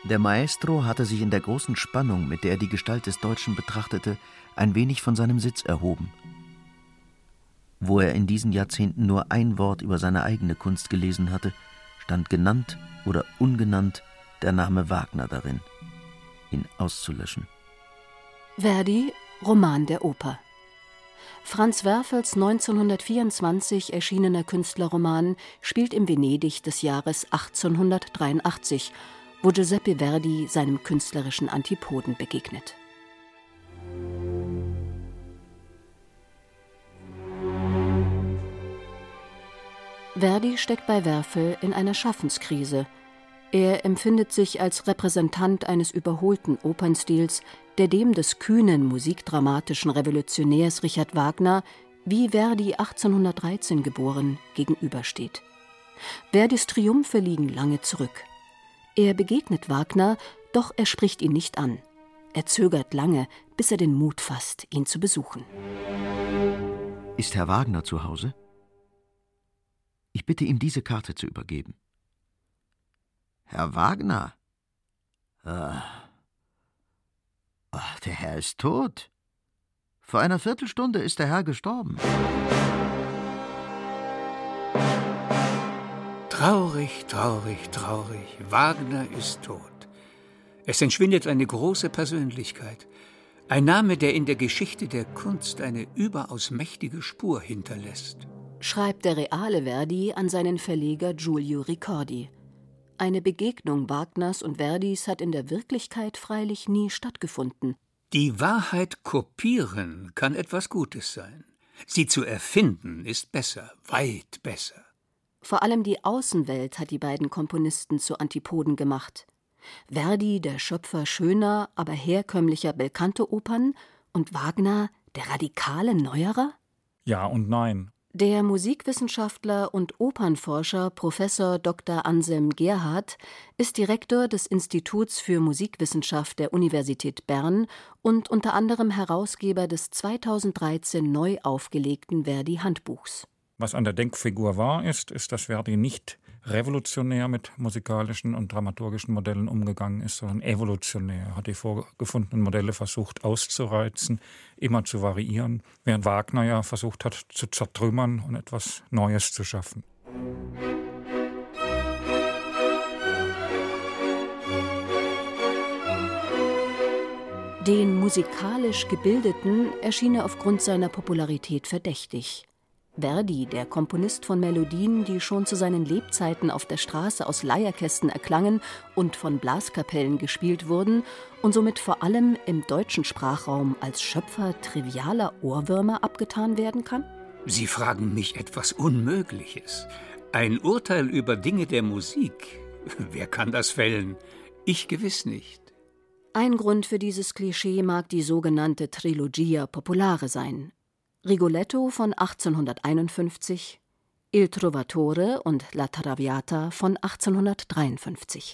Der Maestro hatte sich in der großen Spannung, mit der er die Gestalt des Deutschen betrachtete, ein wenig von seinem Sitz erhoben. Wo er in diesen Jahrzehnten nur ein Wort über seine eigene Kunst gelesen hatte, stand genannt oder ungenannt der Name Wagner darin, ihn auszulöschen. Verdi, Roman der Oper. Franz Werfels 1924 erschienener Künstlerroman spielt im Venedig des Jahres 1883, wo Giuseppe Verdi seinem künstlerischen Antipoden begegnet. Verdi steckt bei Werfel in einer Schaffenskrise. Er empfindet sich als Repräsentant eines überholten Opernstils, der dem des kühnen, musikdramatischen Revolutionärs Richard Wagner, wie Verdi 1813 geboren, gegenübersteht. Verdis Triumphe liegen lange zurück. Er begegnet Wagner, doch er spricht ihn nicht an. Er zögert lange, bis er den Mut fasst, ihn zu besuchen. Ist Herr Wagner zu Hause? Ich bitte, ihm diese Karte zu übergeben. Herr Wagner? Der Herr ist tot. Vor einer Viertelstunde ist der Herr gestorben. Traurig, traurig, traurig. Wagner ist tot. Es entschwindet eine große Persönlichkeit. Ein Name, der in der Geschichte der Kunst eine überaus mächtige Spur hinterlässt. Schreibt der reale Verdi an seinen Verleger Giulio Ricordi. Eine Begegnung Wagners und Verdis hat in der Wirklichkeit freilich nie stattgefunden. Die Wahrheit kopieren kann etwas Gutes sein. Sie zu erfinden ist besser, weit besser. Vor allem die Außenwelt hat die beiden Komponisten zu Antipoden gemacht. Verdi, der Schöpfer schöner, aber herkömmlicher Belcanto-Opern, und Wagner, der radikale Neuerer? Ja und nein. Der Musikwissenschaftler und Opernforscher Professor Dr. Anselm Gerhardt ist Direktor des Instituts für Musikwissenschaft der Universität Bern und unter anderem Herausgeber des 2013 neu aufgelegten Verdi-Handbuchs. Was an der Denkfigur wahr ist, dass Verdi nicht revolutionär mit musikalischen und dramaturgischen Modellen umgegangen ist, sondern evolutionär. Er hat die vorgefundenen Modelle versucht auszureizen, immer zu variieren, während Wagner ja versucht hat zu zertrümmern und etwas Neues zu schaffen. Den musikalisch Gebildeten erschien er aufgrund seiner Popularität verdächtig. Verdi, der Komponist von Melodien, die schon zu seinen Lebzeiten auf der Straße aus Leierkästen erklangen und von Blaskapellen gespielt wurden und somit vor allem im deutschen Sprachraum als Schöpfer trivialer Ohrwürmer abgetan werden kann? Sie fragen mich etwas Unmögliches. Ein Urteil über Dinge der Musik. Wer kann das fällen? Ich gewiss nicht. Ein Grund für dieses Klischee mag die sogenannte Trilogia Popolare sein. Rigoletto von 1851, Il Trovatore und La Traviata von 1853.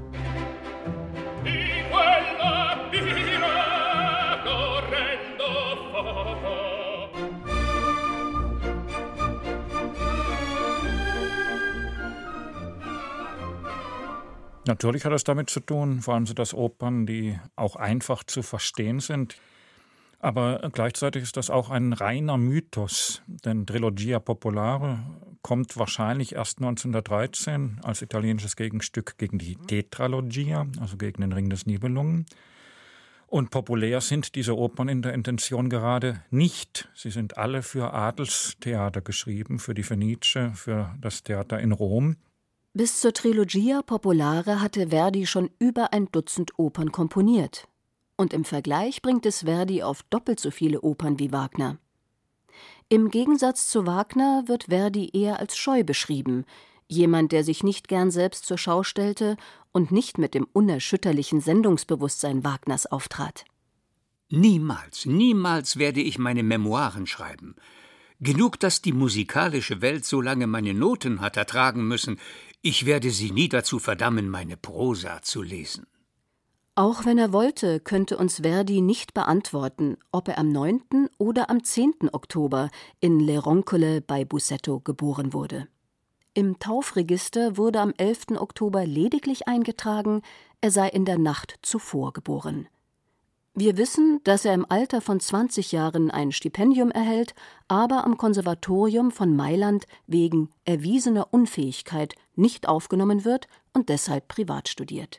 Natürlich hat es damit zu tun, vor allem sind das Opern, die auch einfach zu verstehen sind. Aber gleichzeitig ist das auch ein reiner Mythos, denn Trilogia Popolare kommt wahrscheinlich erst 1913 als italienisches Gegenstück gegen die Tetralogia, also gegen den Ring des Nibelungen. Und populär sind diese Opern in der Intention gerade nicht. Sie sind alle für Adelstheater geschrieben, für die Fenice, für das Theater in Rom. Bis zur Trilogia Popolare hatte Verdi schon über ein Dutzend Opern komponiert. Und im Vergleich bringt es Verdi auf doppelt so viele Opern wie Wagner. Im Gegensatz zu Wagner wird Verdi eher als scheu beschrieben, jemand, der sich nicht gern selbst zur Schau stellte und nicht mit dem unerschütterlichen Sendungsbewusstsein Wagners auftrat. Niemals, niemals werde ich meine Memoiren schreiben. Genug, dass die musikalische Welt so lange meine Noten hat ertragen müssen. Ich werde sie nie dazu verdammen, meine Prosa zu lesen. Auch wenn er wollte, könnte uns Verdi nicht beantworten, ob er am 9. oder am 10. Oktober in Le Roncole bei Busseto geboren wurde. Im Taufregister wurde am 11. Oktober lediglich eingetragen, er sei in der Nacht zuvor geboren. Wir wissen, dass er im Alter von 20 Jahren ein Stipendium erhält, aber am Konservatorium von Mailand wegen erwiesener Unfähigkeit nicht aufgenommen wird und deshalb privat studiert.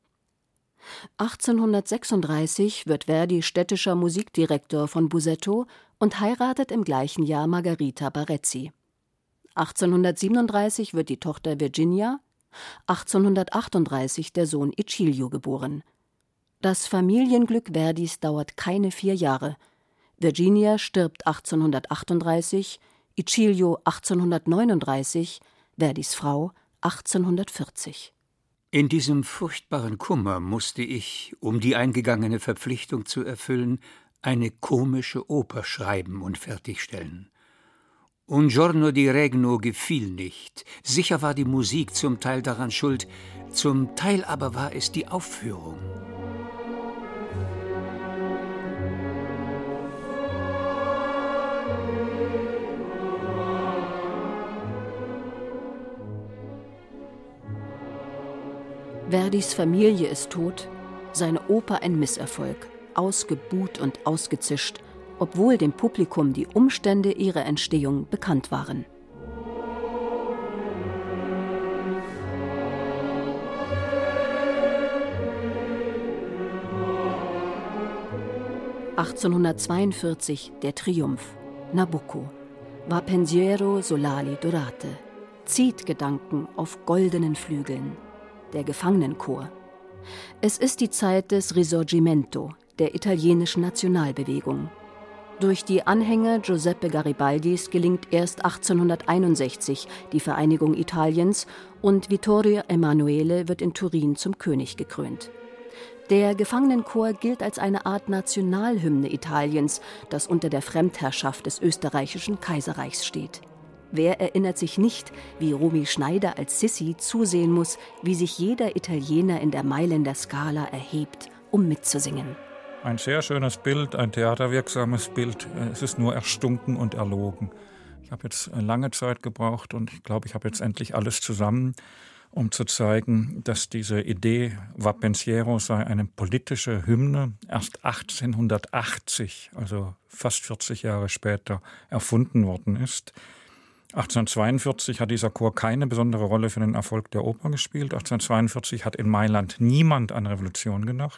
1836 wird Verdi städtischer Musikdirektor von Busseto und heiratet im gleichen Jahr Margherita Barezzi. 1837 wird die Tochter Virginia, 1838 der Sohn Icilio geboren. Das Familienglück Verdis dauert keine 4 Jahre. Virginia stirbt 1838, Icilio 1839, Verdis Frau 1840. In diesem furchtbaren Kummer musste ich, um die eingegangene Verpflichtung zu erfüllen, eine komische Oper schreiben und fertigstellen. Un giorno di Regno gefiel nicht. Sicher war die Musik zum Teil daran schuld, zum Teil aber war es die Aufführung. Verdis Familie ist tot, seine Oper ein Misserfolg, ausgebuht und ausgezischt, obwohl dem Publikum die Umstände ihrer Entstehung bekannt waren. (1842) der Triumph, Nabucco, Va pensiero solari dorate, zieht Gedanken auf goldenen Flügeln, der Gefangenenchor. Es ist die Zeit des Risorgimento, der italienischen Nationalbewegung. Durch die Anhänger Giuseppe Garibaldis gelingt erst 1861 die Vereinigung Italiens und Vittorio Emanuele wird in Turin zum König gekrönt. Der Gefangenenchor gilt als eine Art Nationalhymne Italiens, das unter der Fremdherrschaft des österreichischen Kaiserreichs steht. Wer erinnert sich nicht, wie Romy Schneider als Sissi zusehen muss, wie sich jeder Italiener in der Mailänder Scala erhebt, um mitzusingen. Ein sehr schönes Bild, ein theaterwirksames Bild. Es ist nur erstunken und erlogen. Ich habe jetzt lange Zeit gebraucht und ich glaube, ich habe jetzt endlich alles zusammen, um zu zeigen, dass diese Idee Va pensiero sei eine politische Hymne erst 1880, also fast 40 Jahre später, erfunden worden ist. 1842 hat dieser Chor keine besondere Rolle für den Erfolg der Oper gespielt. 1842 hat in Mailand niemand an Revolution gedacht.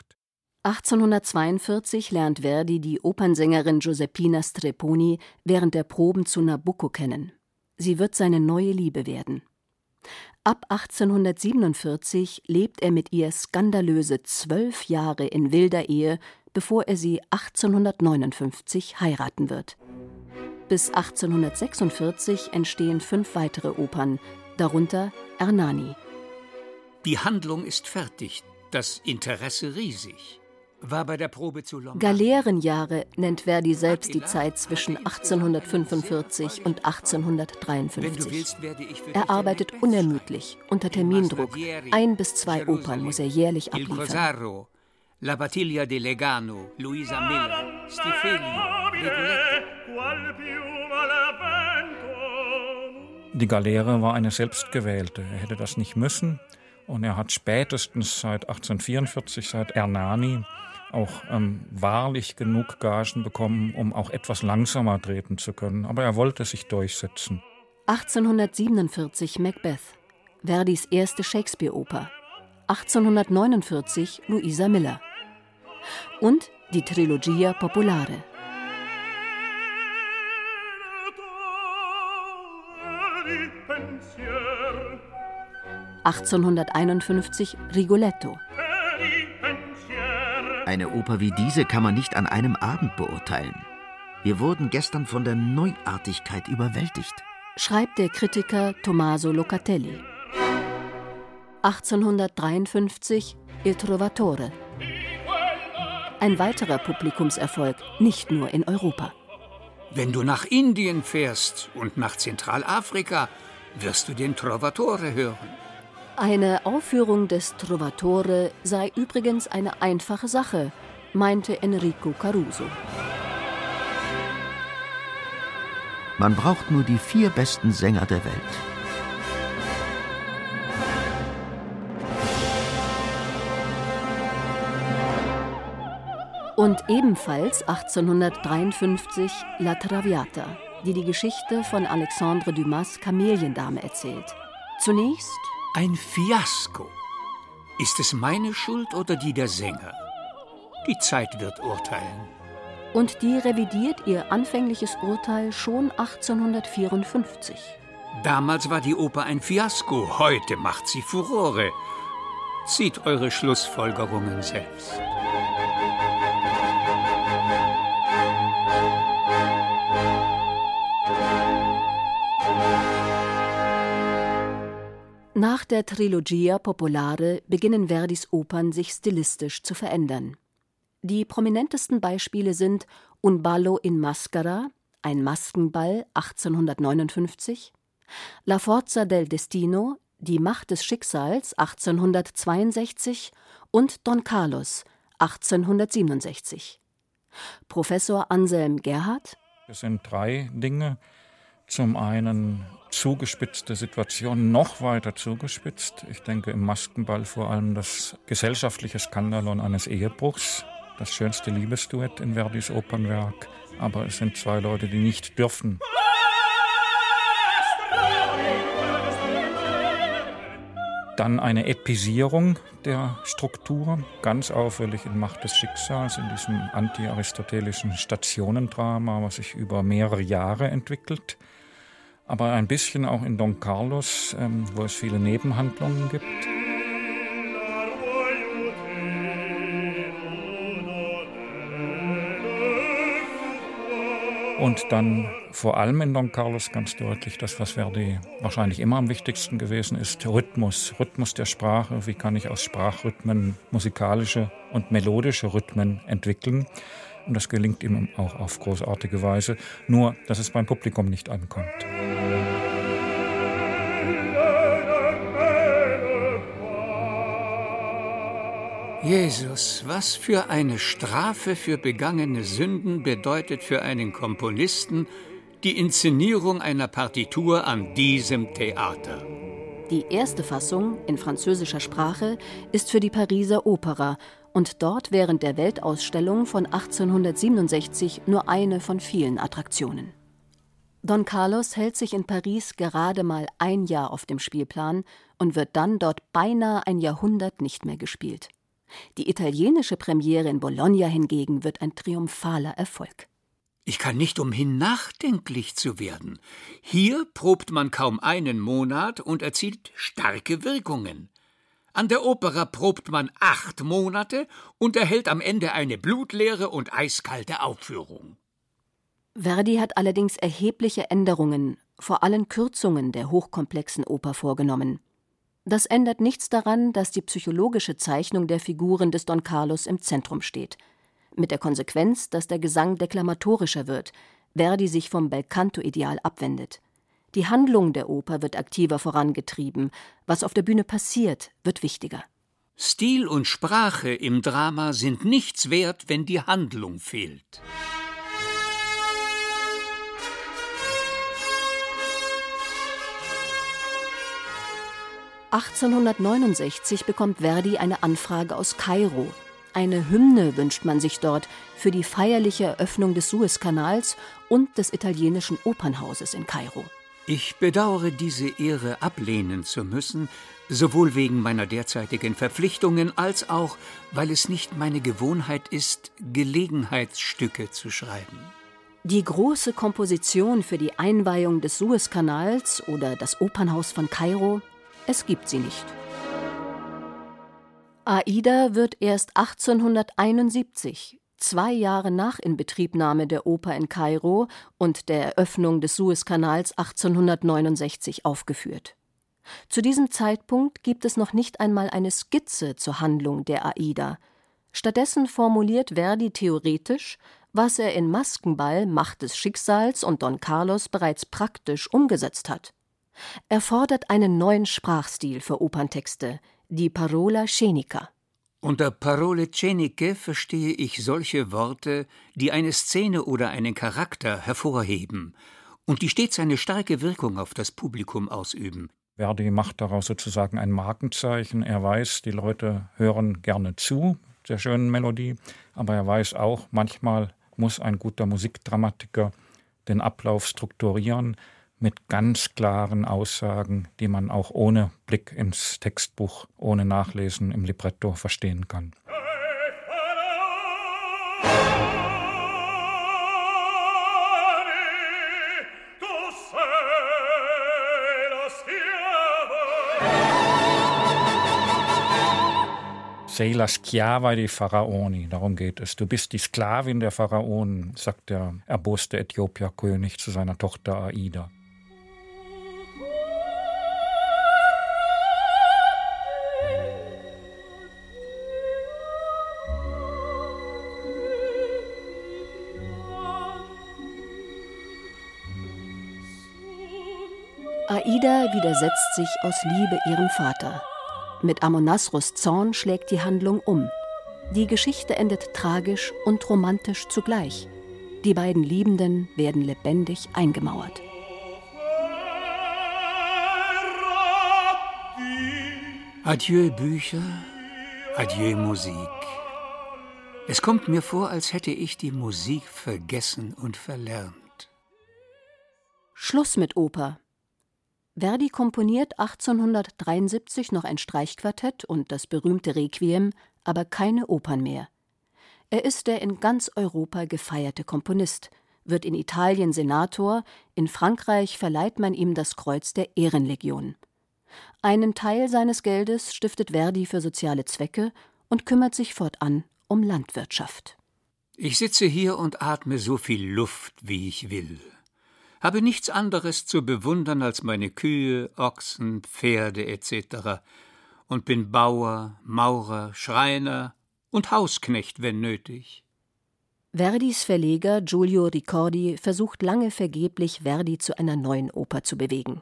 1842 lernt Verdi die Opernsängerin Giuseppina Strepponi während der Proben zu Nabucco kennen. Sie wird seine neue Liebe werden. Ab 1847 lebt er mit ihr skandalöse 12 Jahre in wilder Ehe, bevor er sie 1859 heiraten wird. Bis 1846 entstehen 5 weitere Opern, darunter Ernani. Die Handlung ist fertig, das Interesse riesig. War bei der Probe zu Lombard. Galeerenjahre nennt Verdi selbst die Zeit zwischen 1845 und 1853. Er arbeitet unermüdlich, unter Termindruck. 1 bis 2 Opern muss er jährlich abliefern. La Battiglia di Legano, Luisa Miller, Stifelio, Rigoletto. Die Galeere war eine selbstgewählte. Er hätte das nicht müssen. Und er hat spätestens seit 1844, seit Ernani, auch wahrlich genug Gagen bekommen, um auch etwas langsamer treten zu können. Aber er wollte sich durchsetzen. 1847 Macbeth, Verdis erste Shakespeare-Oper. 1849 Luisa Miller. Und die Trilogia Popolare. (1851) Rigoletto. Eine Oper wie diese kann man nicht an einem Abend beurteilen. Wir wurden gestern von der Neuartigkeit überwältigt, schreibt der Kritiker Tommaso Locatelli. 1853 Il Trovatore. Ein weiterer Publikumserfolg, nicht nur in Europa. Wenn du nach Indien fährst und nach Zentralafrika, wirst du den Trovatore hören. Eine Aufführung des Trovatore sei übrigens eine einfache Sache, meinte Enrico Caruso. Man braucht nur die 4 besten Sänger der Welt. Und ebenfalls 1853 La Traviata, die die Geschichte von Alexandre Dumas' Kameliendame erzählt. Zunächst ein Fiasko. Ist es meine Schuld oder die der Sänger? Die Zeit wird urteilen. Und die revidiert ihr anfängliches Urteil schon 1854. Damals war die Oper ein Fiasko, heute macht sie Furore. Zieht eure Schlussfolgerungen selbst. Nach der Trilogia Popolare beginnen Verdis Opern sich stilistisch zu verändern. Die prominentesten Beispiele sind Un ballo in maschera, ein Maskenball 1859, La forza del destino, die Macht des Schicksals 1862 und Don Carlos 1867. Professor Anselm Gerhardt: Es sind 3 Dinge. Zum einen zugespitzte Situationen, noch weiter zugespitzt. Ich denke im Maskenball vor allem das gesellschaftliche Skandalon eines Ehebruchs, das schönste Liebesduett in Verdis Opernwerk. Aber es sind 2 Leute, die nicht dürfen. Dann eine Episierung der Struktur, ganz auffällig in Macht des Schicksals, in diesem anti-aristotelischen Stationendrama, was sich über mehrere Jahre entwickelt. Aber ein bisschen auch in Don Carlos, wo es viele Nebenhandlungen gibt. Und dann vor allem in Don Carlos ganz deutlich das, was Verdi wahrscheinlich immer am wichtigsten gewesen ist: Rhythmus. Rhythmus der Sprache. Wie kann ich aus Sprachrhythmen musikalische und melodische Rhythmen entwickeln? Und das gelingt ihm auch auf großartige Weise, nur dass es beim Publikum nicht ankommt. Jesus, was für eine Strafe für begangene Sünden bedeutet für einen Komponisten die Inszenierung einer Partitur an diesem Theater. Die erste Fassung in französischer Sprache ist für die Pariser Opera und dort während der Weltausstellung von 1867 nur eine von vielen Attraktionen. Don Carlos hält sich in Paris gerade mal ein Jahr auf dem Spielplan und wird dann dort beinahe ein Jahrhundert nicht mehr gespielt. Die italienische Premiere in Bologna hingegen wird ein triumphaler Erfolg. Ich kann nicht umhin, nachdenklich zu werden. Hier probt man kaum einen Monat und erzielt starke Wirkungen. An der Opera probt man 8 Monate und erhält am Ende eine blutleere und eiskalte Aufführung. Verdi hat allerdings erhebliche Änderungen, vor allem Kürzungen der hochkomplexen Oper vorgenommen. Das ändert nichts daran, dass die psychologische Zeichnung der Figuren des Don Carlos im Zentrum steht. Mit der Konsequenz, dass der Gesang deklamatorischer wird, Verdi sich vom Belcanto-Ideal abwendet. Die Handlung der Oper wird aktiver vorangetrieben. Was auf der Bühne passiert, wird wichtiger. Stil und Sprache im Drama sind nichts wert, wenn die Handlung fehlt. (1869) bekommt Verdi eine Anfrage aus Kairo. Eine Hymne wünscht man sich dort für die feierliche Eröffnung des Suezkanals und des italienischen Opernhauses in Kairo. Ich bedauere, diese Ehre ablehnen zu müssen, sowohl wegen meiner derzeitigen Verpflichtungen als auch, weil es nicht meine Gewohnheit ist, Gelegenheitsstücke zu schreiben. Die große Komposition für die Einweihung des Suezkanals oder das Opernhaus von Kairo, es gibt sie nicht. Aida wird erst 1871, 2 Jahre nach Inbetriebnahme der Oper in Kairo und der Eröffnung des Suezkanals 1869 aufgeführt. Zu diesem Zeitpunkt gibt es noch nicht einmal eine Skizze zur Handlung der Aida. Stattdessen formuliert Verdi theoretisch, was er in Maskenball, Macht des Schicksals und Don Carlos bereits praktisch umgesetzt hat. Er fordert einen neuen Sprachstil für Operntexte, die Parola scenica. Unter Parole sceniche verstehe ich solche Worte, die eine Szene oder einen Charakter hervorheben und die stets eine starke Wirkung auf das Publikum ausüben. Verdi macht daraus sozusagen ein Markenzeichen. Er weiß, die Leute hören gerne zu. der schönen Melodie, aber er weiß auch, manchmal muss ein guter Musikdramatiker den Ablauf strukturieren mit ganz klaren Aussagen, die man auch ohne Blick ins Textbuch, ohne Nachlesen im Libretto verstehen kann. Sei la schiava dei Pharaoni, darum geht es. Du bist die Sklavin der Pharaonen, sagt der erboste Äthiopierkönig zu seiner Tochter Aida. Aida widersetzt sich aus Liebe ihrem Vater. Mit Amonasros Zorn schlägt die Handlung um. Die Geschichte endet tragisch und romantisch zugleich. Die beiden Liebenden werden lebendig eingemauert. Adieu Bücher, adieu Musik. Es kommt mir vor, als hätte ich die Musik vergessen und verlernt. Schluss mit Oper. Verdi komponiert 1873 noch ein Streichquartett und das berühmte Requiem, aber keine Opern mehr. Er ist der in ganz Europa gefeierte Komponist, wird in Italien Senator, in Frankreich verleiht man ihm das Kreuz der Ehrenlegion. Einen Teil seines Geldes stiftet Verdi für soziale Zwecke und kümmert sich fortan um Landwirtschaft. Ich sitze hier und atme so viel Luft, wie ich will. Habe nichts anderes zu bewundern als meine Kühe, Ochsen, Pferde etc. und bin Bauer, Maurer, Schreiner und Hausknecht, wenn nötig. Verdis Verleger Giulio Ricordi versucht lange vergeblich, Verdi zu einer neuen Oper zu bewegen.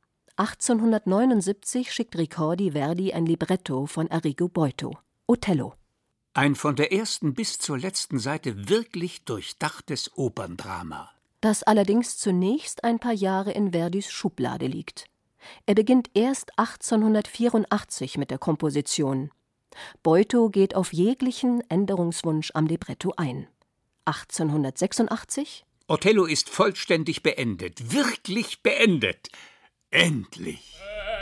1879 schickt Ricordi Verdi ein Libretto von Arrigo Boito, Othello. Ein von der ersten bis zur letzten Seite wirklich durchdachtes Operndrama. Das allerdings zunächst ein paar Jahre in Verdis Schublade liegt. Er beginnt erst 1884 mit der Komposition. Boito geht auf jeglichen Änderungswunsch am Libretto ein. 1886? Othello ist vollständig beendet, wirklich beendet. Endlich!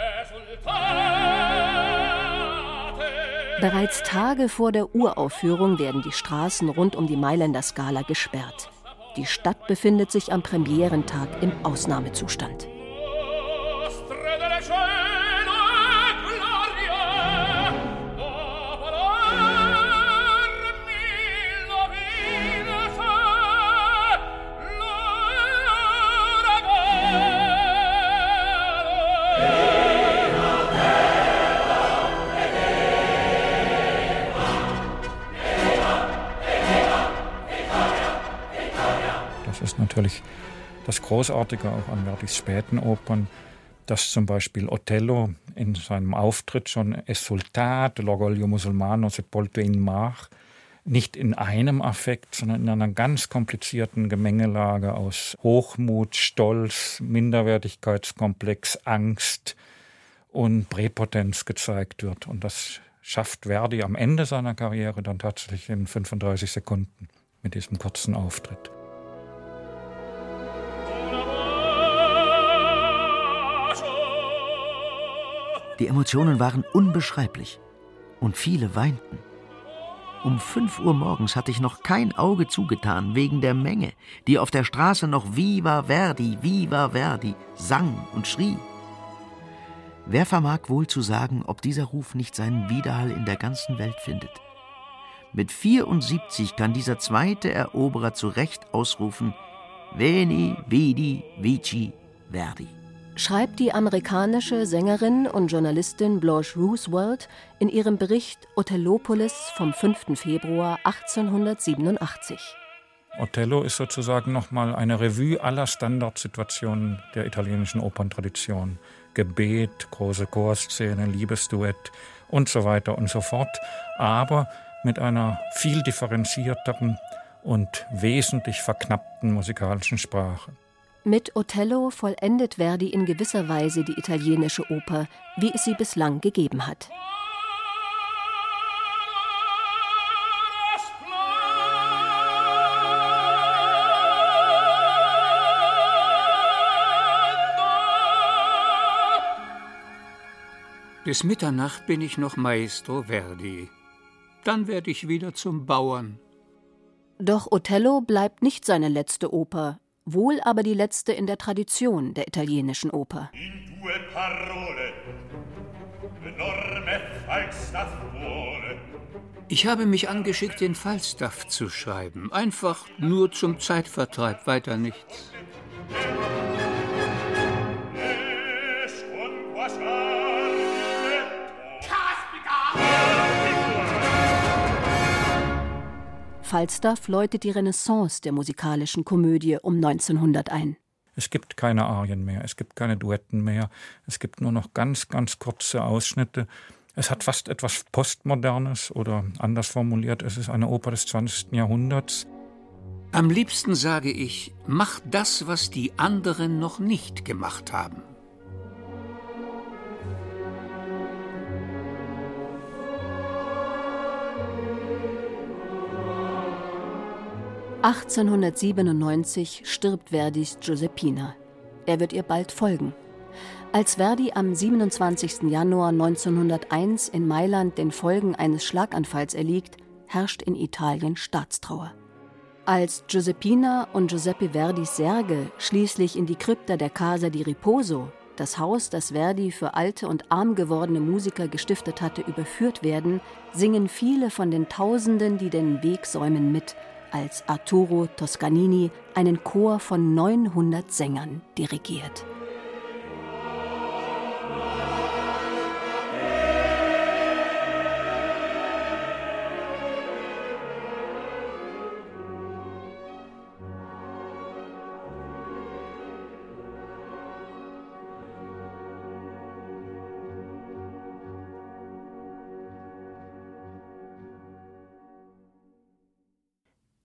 Bereits Tage vor der Uraufführung werden die Straßen rund um die Mailänder Scala gesperrt. Die Stadt befindet sich am Premierentag im Ausnahmezustand. Das ist natürlich das Großartige auch an Verdis späten Opern, dass zum Beispiel Othello in seinem Auftritt schon Esultat, l'orgoglio musulmano sepolto in mar, nicht in einem Affekt, sondern in einer ganz komplizierten Gemengelage aus Hochmut, Stolz, Minderwertigkeitskomplex, Angst und Präpotenz gezeigt wird. Und das schafft Verdi am Ende seiner Karriere dann tatsächlich in 35 Sekunden mit diesem kurzen Auftritt. Die Emotionen waren unbeschreiblich und viele weinten. Um 5 Uhr morgens hatte ich noch kein Auge zugetan wegen der Menge, die auf der Straße noch Viva Verdi sang und schrie. Wer vermag wohl zu sagen, ob dieser Ruf nicht seinen Widerhall in der ganzen Welt findet? Mit 74 kann dieser zweite Eroberer zu Recht ausrufen: Veni, Vidi, Vici, Verdi. Schreibt die amerikanische Sängerin und Journalistin Blanche Roosevelt in ihrem Bericht Othellopolis vom 5. Februar 1887. Othello ist sozusagen nochmal eine Revue aller Standardsituationen der italienischen Operntradition. Gebet, große Chorszene, Liebesduett und so weiter und so fort, aber mit einer viel differenzierteren und wesentlich verknappten musikalischen Sprache. Mit Othello vollendet Verdi in gewisser Weise die italienische Oper, wie es sie bislang gegeben hat. Bis Mitternacht bin ich noch Maestro Verdi. Dann werde ich wieder zum Bauern. Doch Othello bleibt nicht seine letzte Oper, wohl aber die letzte in der Tradition der italienischen Oper. In due parole, enorme Falstaff vuole. Ich habe mich angeschickt, den Falstaff zu schreiben. Einfach nur zum Zeitvertreib, weiter nichts. Falstaff läutet die Renaissance der musikalischen Komödie um 1900 ein. Es gibt keine Arien mehr, es gibt keine Duetten mehr, es gibt nur noch ganz, ganz kurze Ausschnitte. Es hat fast etwas Postmodernes oder anders formuliert, es ist eine Oper des 20. Jahrhunderts. Am liebsten sage ich, mach das, was die anderen noch nicht gemacht haben. (1897) stirbt Verdis Giuseppina. Er wird ihr bald folgen. Als Verdi am 27. Januar 1901 in Mailand den Folgen eines Schlaganfalls erliegt, herrscht in Italien Staatstrauer. Als Giuseppina und Giuseppe Verdis Särge schließlich in die Krypta der Casa di Riposo, das Haus, das Verdi für alte und arm gewordene Musiker gestiftet hatte, überführt werden, singen viele von den Tausenden, die den Weg säumen, mit, als Arturo Toscanini einen Chor von 900 Sängern dirigiert.